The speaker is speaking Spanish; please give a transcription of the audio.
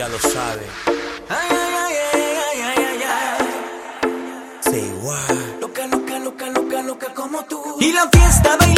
ya lo sabe. Ay, ay, ay, ay, ay, ay, ay. Say what? Loca, loca, loca, loca, loca como tú. Y la fiesta baila.